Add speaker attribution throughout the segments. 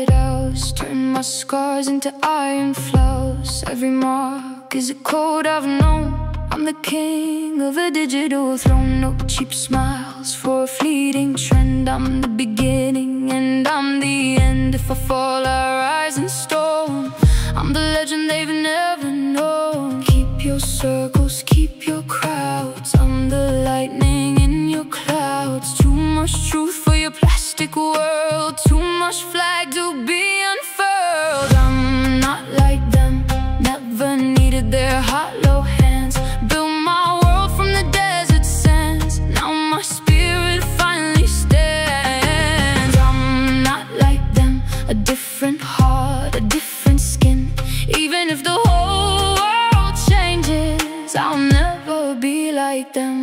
Speaker 1: citadels, turn my scars into iron flows. Every mark is a code I've known. I'm the king of a digital throne. No cheap smiles for a fleeting trend. I'm the beginning and I'm the end. If I fall, I rise in stone. I'm the legend they've never known. Keep your circles, keep your crowds. I'm the lightning in your clouds. Too much truth for your plastic world. Too much flag to be unfurled. I'm not like them, never needed their hollow hands. Built my world from the desert sands. Now my spirit finally stands. I'm not like them, a different heart, a different skin. Even if the whole world changes, I'll never be like them.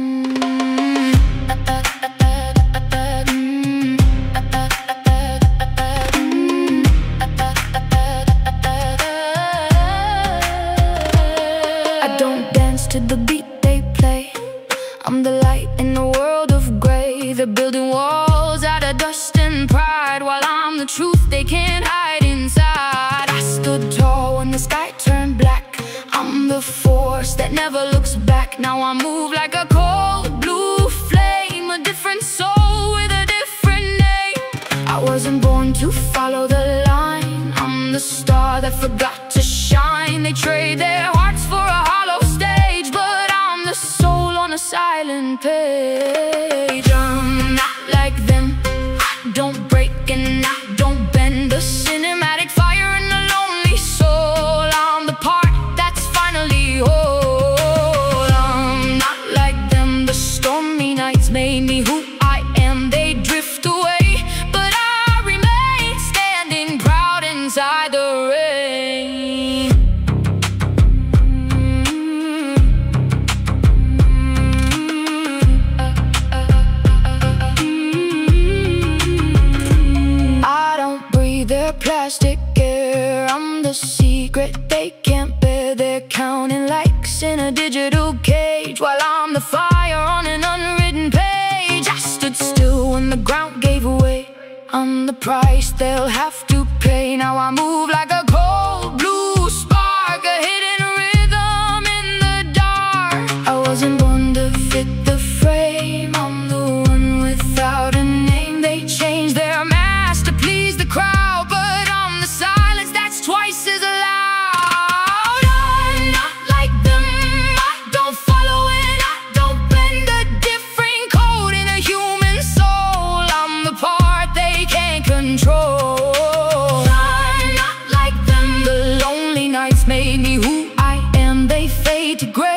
Speaker 1: I don't dance to the beat they play. I'm the light in the world of gray. They're building walls out of dust and pride, while I'm the truth they can't hide inside. I stood tall when the sky turned black. I'm the force that never looks back. Now I move like a cold blue flame, a different soul with a different name. I wasn't born to follow the line. I'm the star that forgot to shine. They trade their hearts for a hollow stage, but I'm the soul on a silent page. I'm not like them, I don't break and I don't bend. The cinematic fire and the lonely soul. I'm the part that's finally whole. I'm not like them, the stormy nights made me who I am. They drift away, but I remain standing proud inside the rain. I don't breathe their plastic air. I'm the secret they can't bear. They're counting likes in a digital cage, while I'm the fire on an unwritten page. I stood still when the ground gave away. I'm the price they'll have to pay. Now I move like a cold blue spark, a hidden rhythm in the dark. I wasn't born to fit the frame. I'm the one without a name. They change their mask to please the crowd, but I'm the silence that's twice as loud. I'm not like them, I don't follow and I don't bend. A different code in a human soul. I'm the part they can't control. I'm not like them, the lonely nights made me who I am. They fade to gray.